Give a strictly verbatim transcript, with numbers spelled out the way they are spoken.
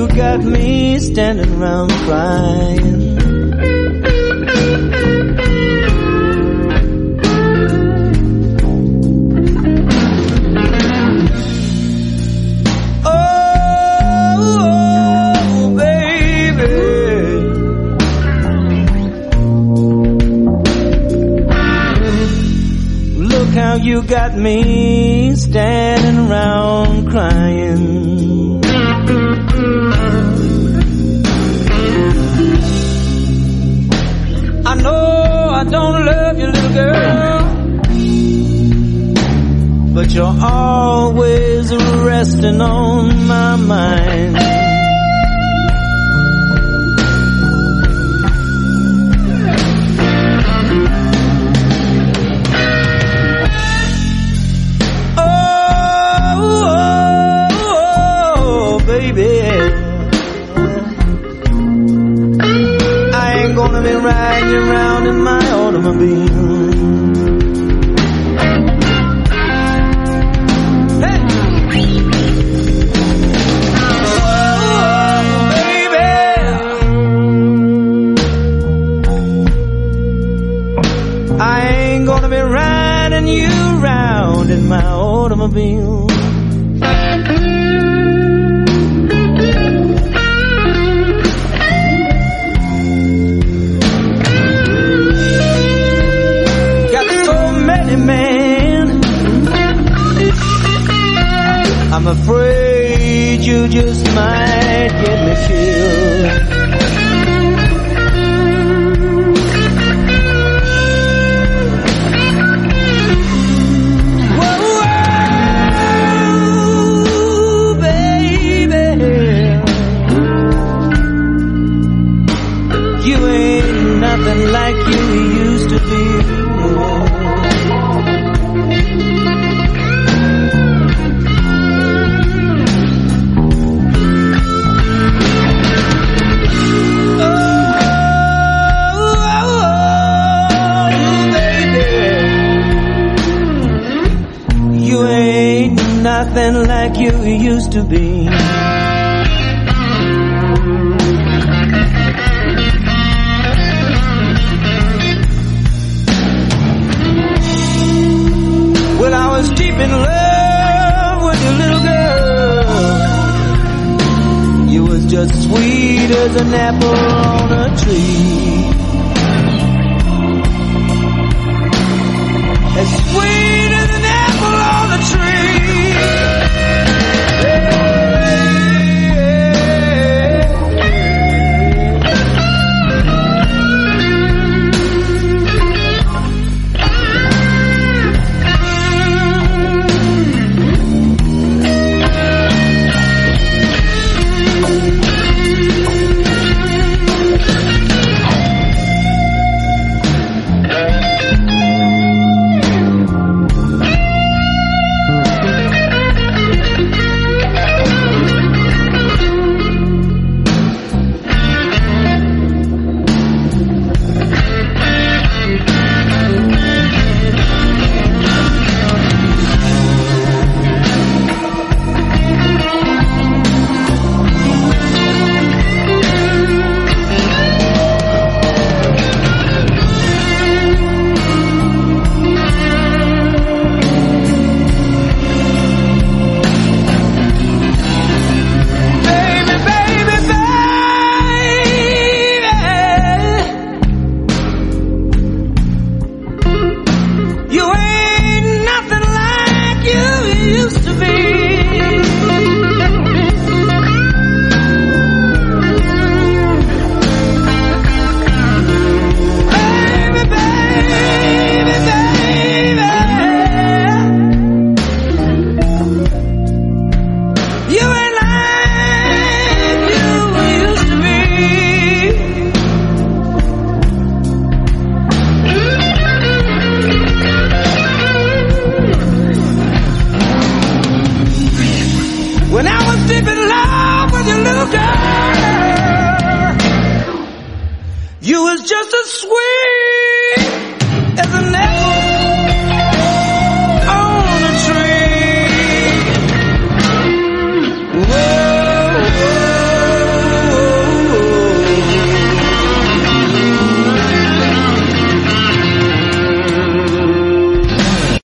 you got me standing around crying. You got me standing around crying. I know I don't love you, little girl, but you're always resting on my mind. Riding around in my automobile. Hey! Oh, baby, I ain't gonna be riding you around in my automobile. I'm afraid you just might get me killed. Whoa, whoa, baby, you ain't nothing like you used to be. Nothing like you used to be. Well, I was deep in love with you, little girl. You was just sweet as an apple on a tree. As sweet as an apple on a tree. You was just a sweet